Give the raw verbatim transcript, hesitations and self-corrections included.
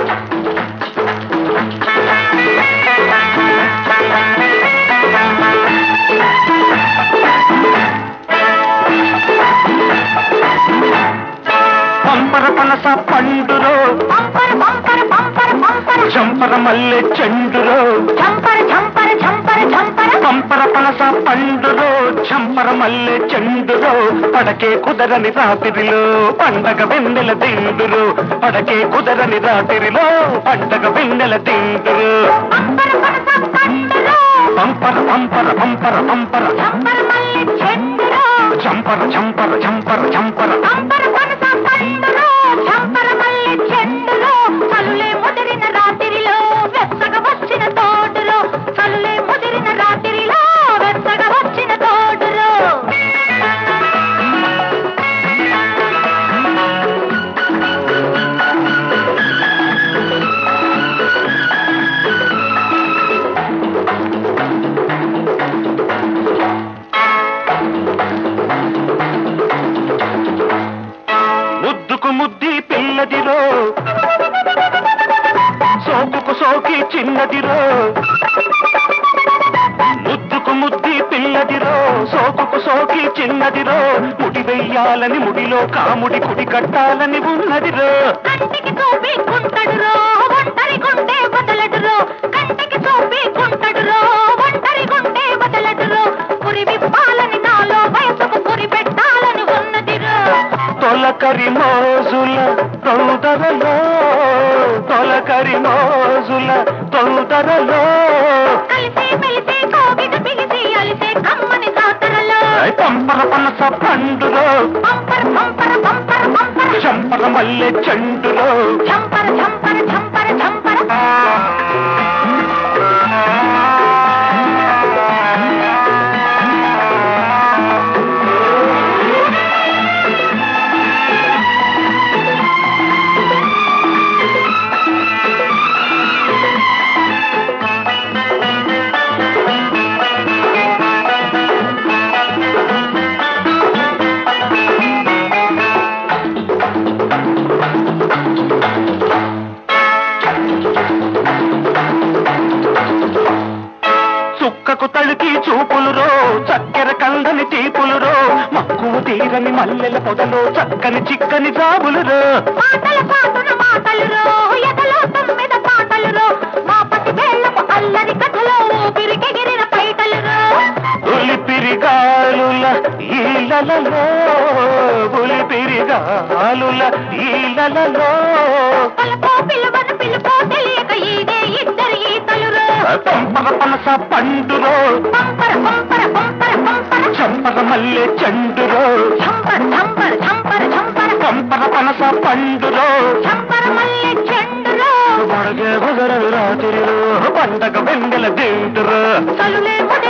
పంపర పనస పండురో పంపర పంపర పంపర పంపర చంపర మల్లె చెండురో చంపర చంపర చంపర చంపర పంపర పనస పండురో చంపర మల్లె చెండురో పడకే కుదరని రాత్రిలో పండగ వెన్నెల దిండురు పడకే కుదరని రాత్రిలో పండగ వెన్నెల దిండురు పంపర పనస పండురో పంపర పంపర పంపర పంపర చంపర మల్లె చెండురో చంపర చంపర చంపర చంపర పంపర పనస పండురో చంపర మల్లె చెండురో చలులే ముదిరిన రాత్రిలో వెచ్చగా వచ్చిన తోటలో చలులే ముదిరిన రాత్రిలో వెచ్చగా వచ్చిన తోటలో ముద్దుకు ముద్ది పిల్లదిరో సోకుకు సోకి చిన్నదిరో ముద్దుకు ముద్ది పిల్లదిరో సోకుకు సోకి చిన్నదిరో ముడి వెయ్యాలని ముడిలో కాముడి కుడి కట్టాలని ఉన్నదిరో కంటికి చూపి కుంటడురో ఒంటరి గుండె బదలడురో కంటికి చూపి కుంటడురో ఒంటరి గుండె బదలడురో పురి విప్పాలని నాలో వయసుకు పురి పెట్టాలని ఉన్నదిరో తొలకరి మోజుల తొందరలో తొలకరి మోజుల తొందరలో కలిసి మెలిసి కోగిట బిగిసి అలిసే కమ్మని జాతరలో పంపర పనస పండులో పంపర పంపర పంపర పంపర చంపర మల్లె చెండులో చంపర చంపర చంపర చంపర చుక్కకు తడికి చూపులురో చక్కెర కందని తీపులురో మక్కువ తీరని మల్లెల పొదలో చక్కని చిక్కని జాబులురో మాటల పాటున మాటలురో ఎదలో తొమ్మిద పాటలురో మా పతి వేళ్ళపు అల్లరి కథలో ఊపిరికెగిరిన పైటలురో ఉలిపిరిగాలుల ఈలలో ఉలిపిరిగాలుల ఈలలో పలుకో పిలువను పిలుపో తెలియక ఈడే ఇద్దరు ఈతలురో పంపర పనస పండురో పంపర పంపర పంపర పంపర చంపర మల్లె చెండురో చంపర చంపర చంపర చంపర పంపర పనస పండురో చంపర మల్లె చెండురో పడగే కుదరని రాత్రిలో పండగ వెన్నెల దిండురో చలులే ముడి